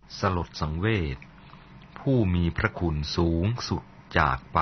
สลดสังเวชผู้มีพระคุณสูงสุดจากไป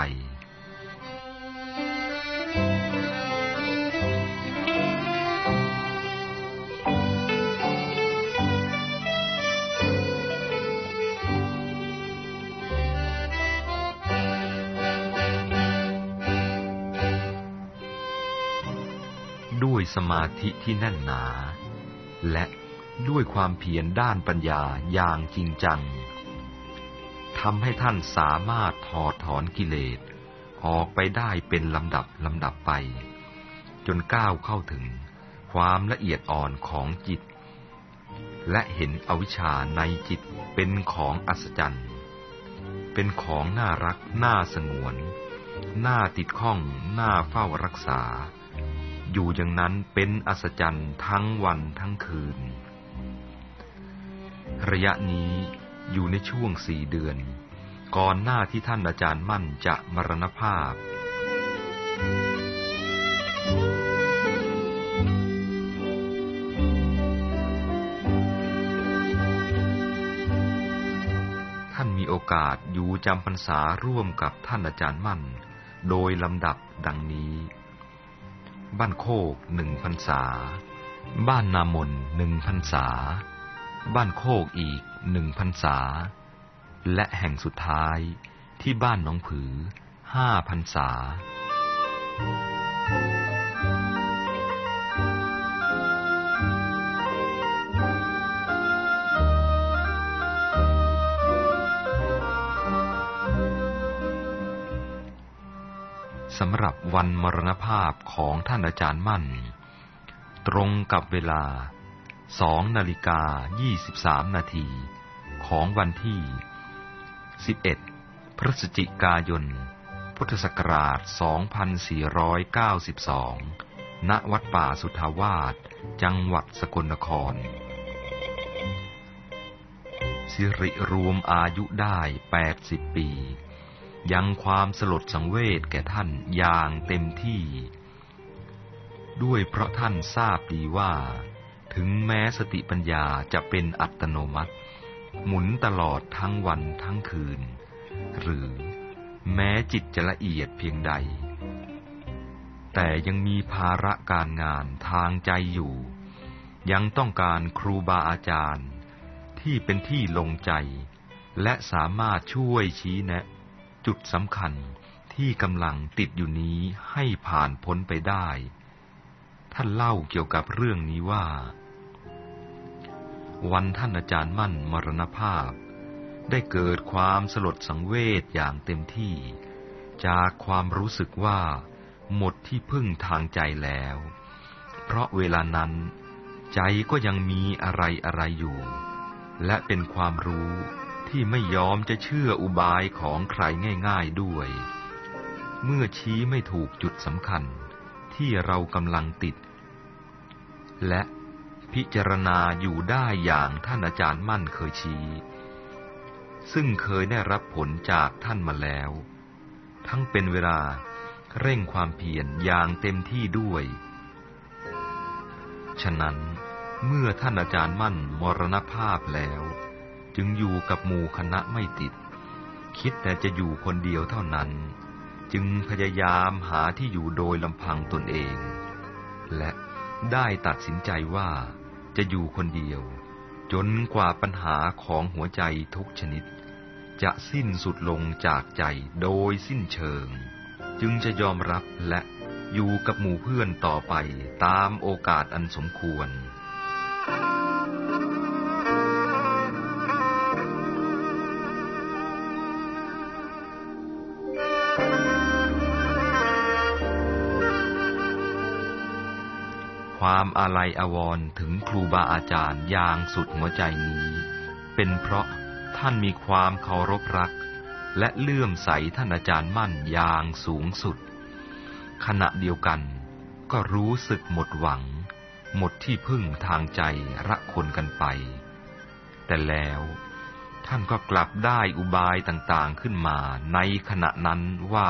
ด้วยสมาธิที่แน่นหนาและด้วยความเพียรด้านปัญญาอย่างจริงจังทำให้ท่านสามารถถอดถอนกิเลสออกไปได้เป็นลำดับไปจนก้าวเข้าถึงความละเอียดอ่อนของจิตและเห็นอวิชชาในจิตเป็นของอัศจรรย์เป็นของน่ารักน่าสงวนน่าติดข้องน่าเฝ้ารักษาอยู่อย่างนั้นเป็นอัศจรรย์ทั้งวันทั้งคืนระยะนี้อยู่ในช่วง4 เดือนก่อนหน้าที่ท่านอาจารย์มั่นจะมรณภาพท่านมีโอกาสอยู่จำพรรษาร่วมกับท่านอาจารย์มั่นโดยลำดับดังนี้บ้านโคก1 พรรษาบ้านนามน1 พรรษาบ้านโคกอีก1 พรรษาและแห่งสุดท้ายที่บ้านหนองผือ5 พรรษาสำหรับวันมรณภาพของท่านอาจารย์มั่นตรงกับเวลา2:23 นาทีของวันที่11 พฤศจิกายนพุทธศักราช 2492 ณ วัดป่าสุทธาวาสจังหวัดสกลนครสิริรวมอายุได้80 ปียังความสลดสังเวชแก่ท่านอย่างเต็มที่ด้วยเพราะท่านทราบดีว่าถึงแม้สติปัญญาจะเป็นอัตโนมัติหมุนตลอดทั้งวันทั้งคืนหรือแม้จิตจะละเอียดเพียงใดแต่ยังมีภาระการงานทางใจอยู่ยังต้องการครูบาอาจารย์ที่เป็นที่ลงใจและสามารถช่วยชี้แนะจุดสำคัญที่กำลังติดอยู่นี้ให้ผ่านพ้นไปได้ท่านเล่าเกี่ยวกับเรื่องนี้ว่าวันท่านอาจารย์มั่นมรณภาพได้เกิดความสลดสังเวชอย่างเต็มที่จากความรู้สึกว่าหมดที่พึ่งทางใจแล้วเพราะเวลานั้นใจก็ยังมีอะไรอยู่และเป็นความรู้ที่ไม่ยอมจะเชื่ออุบายของใครง่ายๆด้วยเมื่อชี้ไม่ถูกจุดสำคัญที่เรากำลังติดและพิจารณาอยู่ได้อย่างท่านอาจารย์มั่นเคยชี้ซึ่งเคยได้รับผลจากท่านมาแล้วทั้งเป็นเวลาเร่งความเพียรอย่างเต็มที่ด้วยฉะนั้นเมื่อท่านอาจารย์มั่นมรณภาพแล้วจึงอยู่กับหมู่คณะไม่ติดคิดแต่จะอยู่คนเดียวเท่านั้นจึงพยายามหาที่อยู่โดยลำพังตนเองและได้ตัดสินใจว่าจะอยู่คนเดียวจนกว่าปัญหาของหัวใจทุกชนิดจะสิ้นสุดลงจากใจโดยสิ้นเชิงจึงจะยอมรับและอยู่กับหมู่เพื่อนต่อไปตามโอกาสอันสมควรความอาลัยอาวรณ์ถึงครูบาอาจารย์อย่างสุดหัวใจนี้เป็นเพราะท่านมีความเคารพรักและเลื่อมใสท่านอาจารย์มั่นอย่างสูงสุดขณะเดียวกันก็รู้สึกหมดหวังหมดที่พึ่งทางใจระคนกันไปแต่แล้วท่านก็กลับได้อุบายต่างๆขึ้นมาในขณะนั้นว่า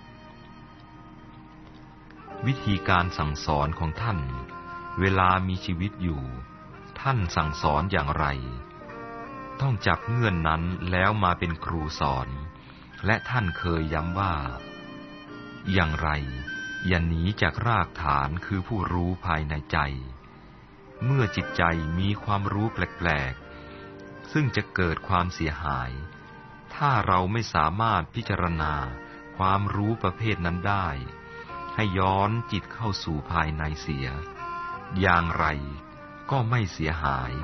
วิธีการสั่งสอนของท่านเวลามีชีวิตอยู่ท่านสั่งสอนอย่างไรต้องจับเงื่อนนั้นแล้วมาเป็นครูสอนและท่านเคยย้ำว่าอย่างไรอย่าหนีจากรากฐานคือผู้รู้ภายในใจเมื่อจิตใจมีความรู้แปลกๆซึ่งจะเกิดความเสียหายถ้าเราไม่สามารถพิจารณาความรู้ประเภทนั้นได้ให้ย้อนจิตเข้าสู่ภายในเสียอย่างไรก็ไม่เสียหาย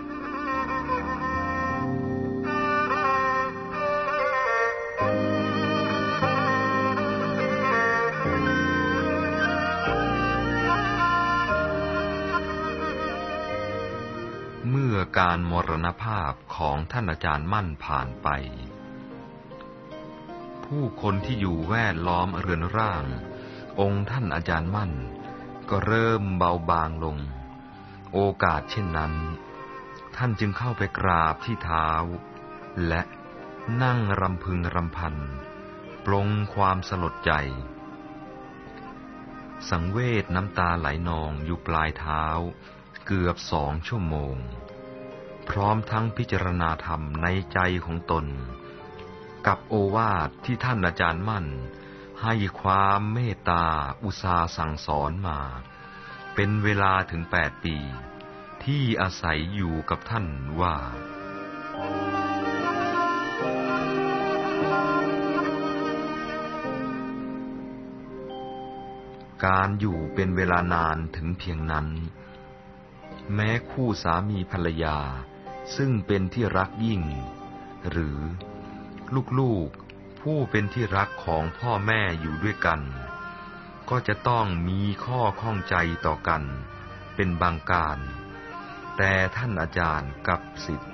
เมื่อการมรณภาพของท่านอาจารย์มั่นผ่านไปผู้คนที่อยู่แวดล้อมเรือนร่างองค์ท่านอาจารย์มั่นก็เริ่มเบาบางลงโอกาสเช่นนั้นท่านจึงเข้าไปกราบที่เท้าและนั่งรำพึงรำพันปลงความสลดใจสังเวชน้ำตาไหลนองอยู่ปลายเท้าเกือบ2 ชั่วโมงพร้อมทั้งพิจารณาธรรมในใจของตนกับโอวาทที่ท่านอาจารย์มั่นให้ความเมตตาอุตสาห์สั่งสอนมาเป็นเวลาถึง8 ปีที่อาศัยอยู่กับท่านว่าการอยู่เป็นเวลานานถึงเพียงนั้นแม้คู่สามีภรรยาซึ่งเป็นที่รักยิ่งหรือลูกๆผู้เป็นที่รักของพ่อแม่อยู่ด้วยกันก็จะต้องมีข้อข้องใจต่อกันเป็นบางการแต่ท่านอาจารย์กับศิษย์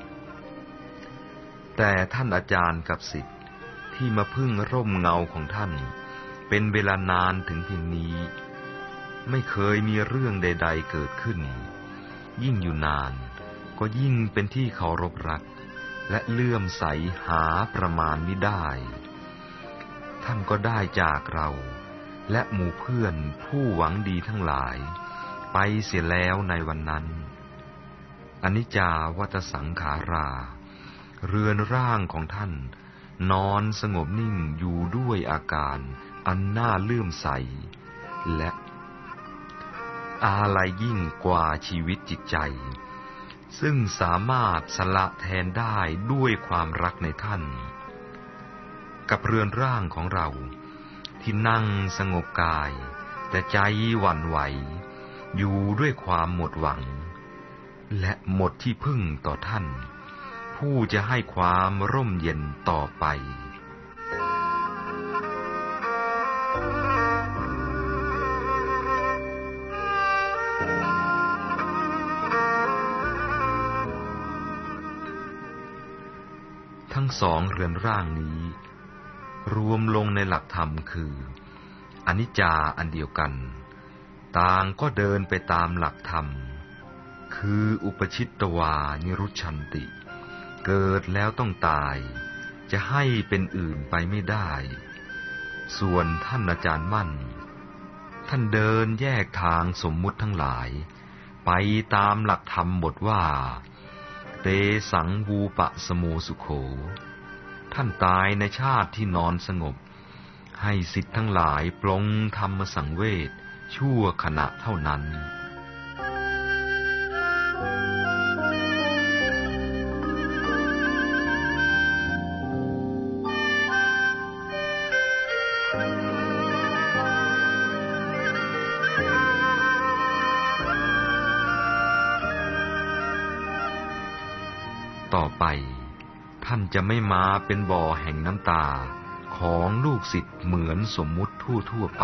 ที่มาพึ่งร่มเงาของท่านเป็นเวลานานถึงเพียงนี้ไม่เคยมีเรื่องใดๆเกิดขึ้นยิ่งอยู่นานก็ยิ่งเป็นที่เคารพรักและเลื่อมใสหาประมาณมิได้ท่านก็ได้จากเราและหมู่เพื่อนผู้หวังดีทั้งหลายไปเสียแล้วในวันนั้นอนิจจาวัฏสังขาราเรือนร่างของท่านนอนสงบนิ่งอยู่ด้วยอาการอันน่าเลื่อมใสและอาลัยยิ่งกว่าชีวิตจิตใจซึ่งสามารถสละแทนได้ด้วยความรักในท่านกับเรือนร่างของเราที่นั่งสงบกายแต่ใจหวั่นไหวอยู่ด้วยความหมดหวังและหมดที่พึ่งต่อท่านผู้จะให้ความร่มเย็นต่อไปทั้ง2 เรือนร่างนี้รวมลงในหลักธรรมคืออนิจจาอันเดียวกันต่างก็เดินไปตามหลักธรรมคืออุปชิตตวานิรุชันติเกิดแล้วต้องตายจะให้เป็นอื่นไปไม่ได้ส่วนท่านอาจารย์มั่นท่านเดินแยกทางสมมุติทั้งหลายไปตามหลักธรรมบทว่าเตสังวูปะสโมสุโขท่านตายในชาติที่นอนสงบให้ศิษย์ทั้งหลายปลงธรรมสังเวชชั่วขณะเท่านั้นต่อไปท่านจะไม่มาเป็นบ่อแห่งน้ำตาของลูกศิษย์เหมือนสมมุติทั่วไป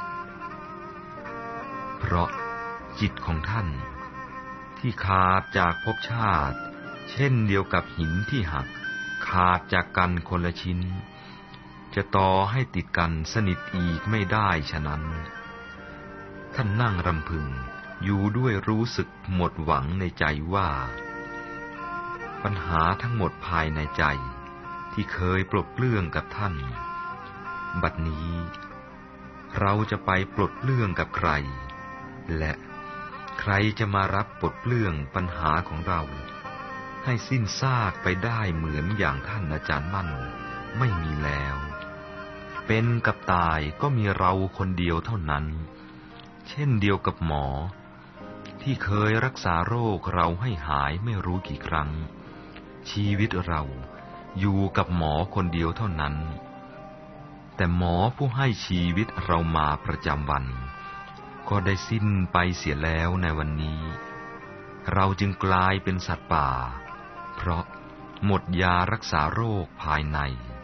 เพราะจิตของท่านที่ขาดจากภพชาติเช่นเดียวกับหินที่หักขาดจากกันคนละชิ้นจะต่อให้ติดกันสนิทอีกไม่ได้ฉะนั้นท่านนั่งรำพึงอยู่ด้วยรู้สึกหมดหวังในใจว่าปัญหาทั้งหมดภายในใจที่เคยปลดเปลื้องกับท่านบัดนี้เราจะไปปลดเปลื้องกับใครและใครจะมารับปลดเปลื้องปัญหาของเราให้สิ้นซากไปได้เหมือนอย่างท่านอาจารย์มั่นไม่มีแล้ว เป็นกับตายก็มีเราคนเดียวเท่านั้นเช่นเดียวกับหมอที่เคยรักษาโรคเราให้หายไม่รู้กี่ครั้งชีวิตเราอยู่กับหมอคนเดียวเท่านั้นแต่หมอผู้ให้ชีวิตเรามาประจำวันก็ได้สิ้นไปเสียแล้วในวันนี้เราจึงกลายเป็นสัตว์ป่าเพราะหมดยารักษาโรคภายใน